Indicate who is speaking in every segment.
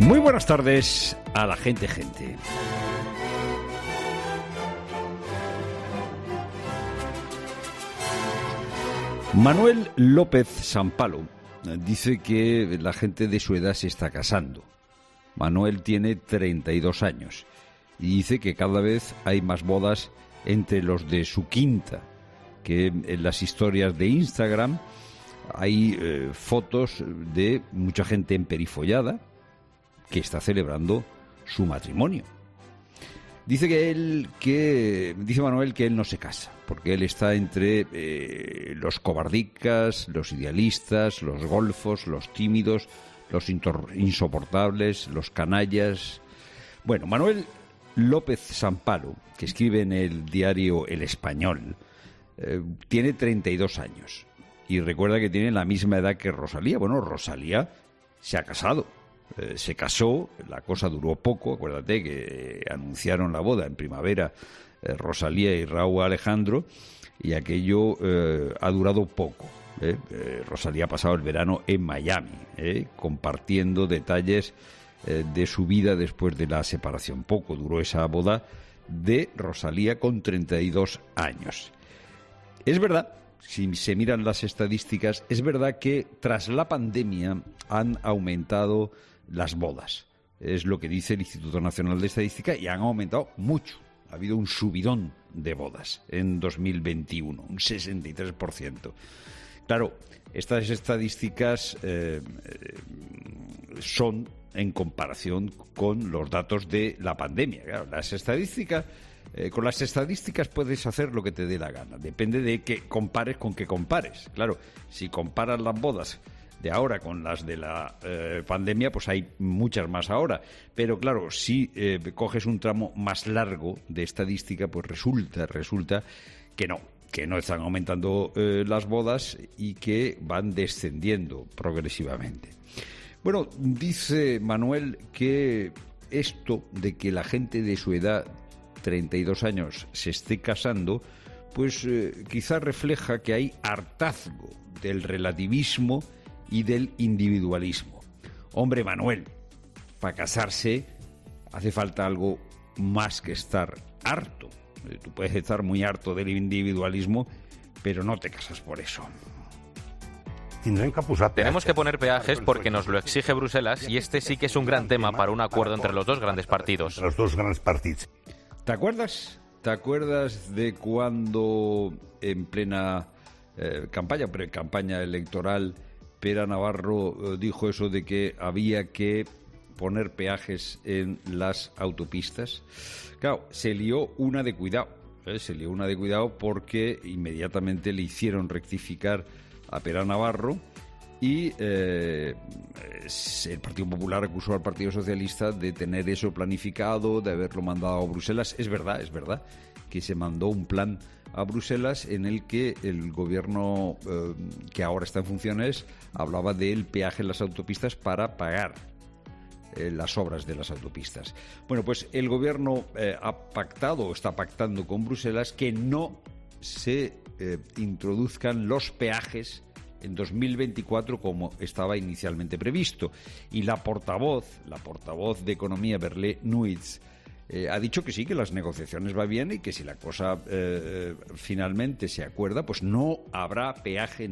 Speaker 1: Muy buenas tardes a la gente. Manuel López Sampalo dice que la gente de su edad se está casando. Manuel tiene 32 años y dice que cada vez hay más bodas entre los de su quinta, que en las historias de Instagram hay fotos de mucha gente emperifollada que está celebrando su matrimonio. Dice Manuel que él no se casa, porque él está entre los cobardicas, los idealistas, los golfos, los tímidos, los insoportables, los canallas. Bueno, Manuel López Sampalo, que escribe en el diario El Español, tiene 32 años y recuerda que tiene la misma edad que Rosalía. Bueno, Rosalía se ha casado. Se casó, la cosa duró poco, acuérdate que anunciaron la boda en primavera Rosalía y Raúl Alejandro, y aquello ha durado poco. Rosalía ha pasado el verano en Miami, compartiendo detalles de su vida después de la separación. Poco duró esa boda de Rosalía con 32 años. Es verdad, si se miran las estadísticas, es verdad que tras la pandemia han aumentado las bodas. Es lo que dice el Instituto Nacional de Estadística y han aumentado mucho. Ha habido un subidón de bodas en 2021, un 63%. Claro, estas estadísticas son en comparación con los datos de la pandemia. Claro, las estadísticas, con las estadísticas puedes hacer lo que te dé la gana. Depende de que compares con qué compares. Claro, si comparas las bodas de ahora con las de la pandemia, pues hay muchas más ahora. Pero claro, si coges un tramo más largo de estadística, pues resulta que no están aumentando las bodas y que van descendiendo progresivamente. Bueno, dice Manuel que esto de que la gente de su edad, 32 años, se esté casando, pues quizás refleja que hay hartazgo del relativismo y del individualismo. Hombre, Manuel, para casarse hace falta algo más que estar harto. Tú puedes estar muy harto del individualismo, pero no te casas por eso.
Speaker 2: Tenemos que poner peajes porque nos lo exige Bruselas y este sí que es un gran tema para un acuerdo entre los dos grandes partidos.
Speaker 1: ¿Te acuerdas de cuando en plena campaña electoral, Pere Navarro dijo eso de que había que poner peajes en las autopistas? Claro, se lió una de cuidado porque inmediatamente le hicieron rectificar a Pere Navarro y el Partido Popular acusó al Partido Socialista de tener eso planificado, de haberlo mandado a Bruselas. Es verdad que se mandó un plan a Bruselas en el que el gobierno que ahora está en funciones hablaba del peaje en las autopistas para pagar las obras de las autopistas. Bueno, pues el gobierno está pactando con Bruselas que no se introduzcan los peajes en 2024 como estaba inicialmente previsto. Y la portavoz de Economía, Berlé Nuitz, ha dicho que sí, que las negociaciones van bien y que si la cosa finalmente se acuerda, pues no habrá peaje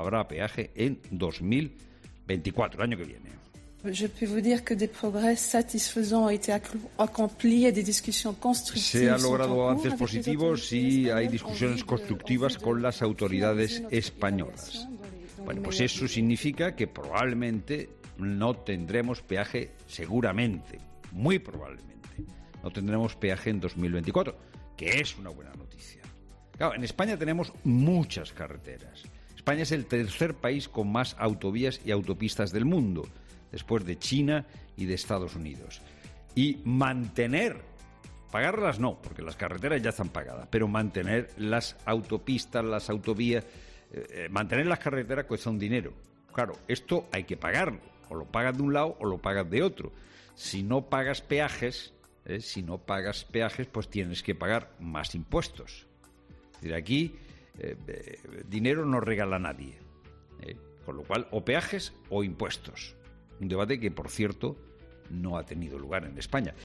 Speaker 1: en 2024, el año que viene.
Speaker 3: Je peux vous dire que des progrès satisfaisants ont été accomplis et des discussions constructives.
Speaker 1: Se han logrado avances positivos y hay discusiones constructivas con las autoridades españolas. Bueno, pues eso significa que probablemente no tendremos peaje, seguramente, muy probablemente, no tendremos peaje en 2024, que es una buena noticia. Claro, en España tenemos muchas carreteras. España es el tercer país con más autovías y autopistas del mundo, después de China y de Estados Unidos. Y pagarlas no, porque las carreteras ya están pagadas, pero mantener las autopistas, las autovías, mantener las carreteras cuesta un dinero. Claro, esto hay que pagarlo, o lo pagas de un lado o lo pagas de otro. Si no pagas peajes, pues tienes que pagar más impuestos. Es decir, aquí dinero no regala nadie, con lo cual o peajes o impuestos. Un debate que, por cierto, no ha tenido lugar en España.